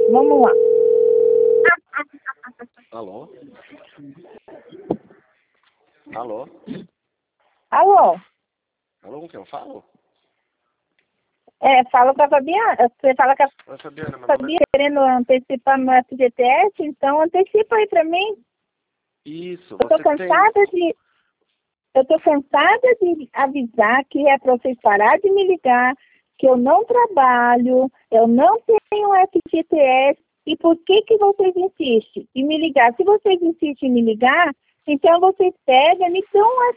Vamos lá. Alô? Alô? Alô? Alô, com quem eu falo? Fala com a Fabiana. Você fala com a Oi, Fabiana, meu nome Fabiana querendo antecipar no FGTS, então antecipa aí para mim. é... Isso, Eu tô você tem... cansada de avisar que é para vocês parar de me ligar, que eu não trabalho, eu não tenho FGTS, e por que vocês insistem em me ligar? Se vocês insistem em me ligar, então vocês pegam e me dão um